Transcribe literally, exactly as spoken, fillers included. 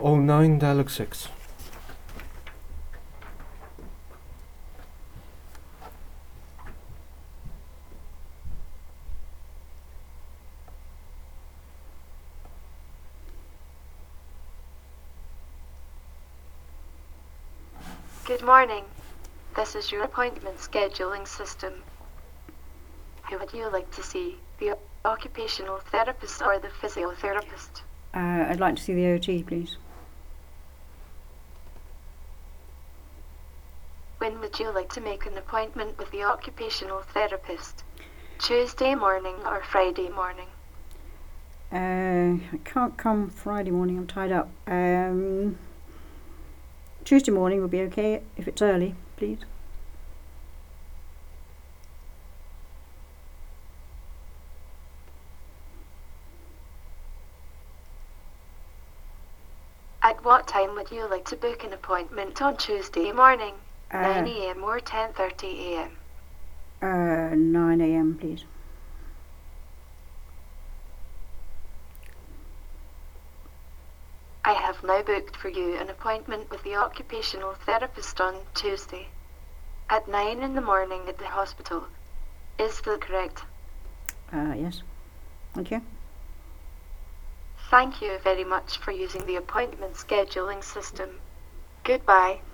oh nine, dialogue six. Good morning. This is your appointment scheduling system. Who would you like to see? The occupational therapist or the physiotherapist? Uh, I'd like to see the O T, please. When would you like to make an appointment with the occupational therapist? Tuesday morning or Friday morning? Uh, I can't come Friday morning, I'm tied up. Um, Tuesday morning would be okay, if it's early, please. At what time would you like to book an appointment on Tuesday morning? Uh, nine a m or ten thirty a m? Uh, nine a m, please. I have now booked for you an appointment with the occupational therapist on Tuesday at nine in the morning at the hospital. Is that correct? Uh, yes. Thank you. Thank you very much for using the appointment scheduling system. Goodbye.